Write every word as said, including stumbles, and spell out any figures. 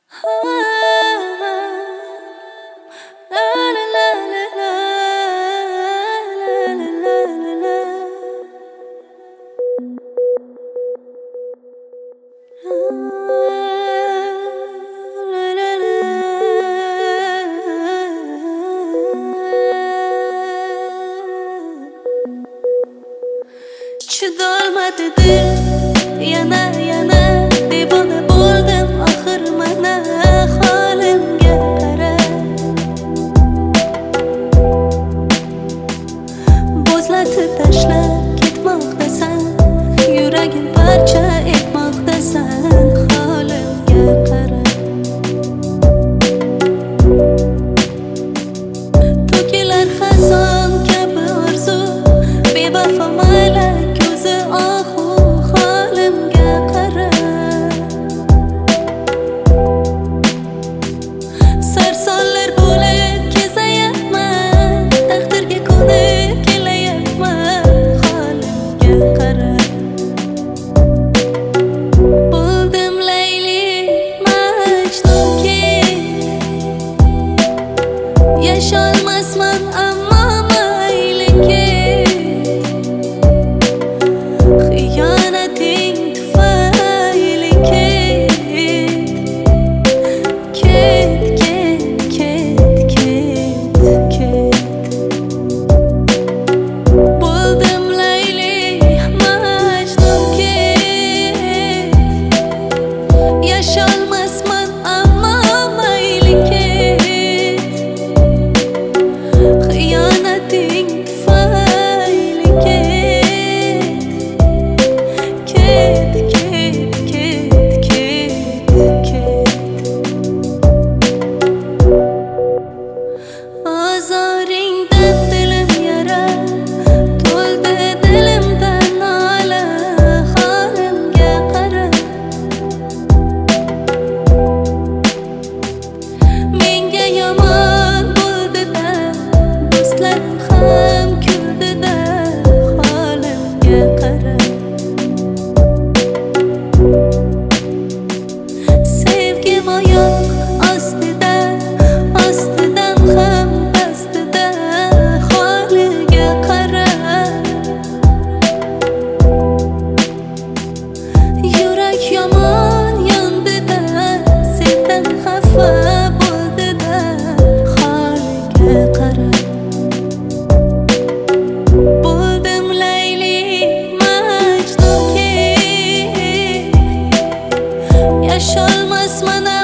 Chidolmadi dil, yana yana devona bo'ldim axir mana holimga qara. Bo'zlatib tashlab ketmoqdasan, yuragim parcha etmoqdasan, holimga qara. To'kilar xazon kabi orzu, bevafo malak yaşolmasman ammo mayli ket, xiyonating tufayli ket, ket, ket, ket, ket, ket. Bo'ldim Layli Majnun ket, yaşolmasman ammo mayli ket, xiyonating tufayli ket, ket, ket, ket, ket, ket. Ozoringdan dilim yara, to'ldi dilimdan nola, holimga qara. Menga yomon bo'ldi-da, do'stlarim ham kuldi-da, holimga qara. Sevgim oyoq ostida, ostidan ham pastida, holiga qara. Yurak yomon yondi-da, sendan xafa bo'ldi-da, holiga qara. Bo'ldim Layli Majnun ket, yaşolmasman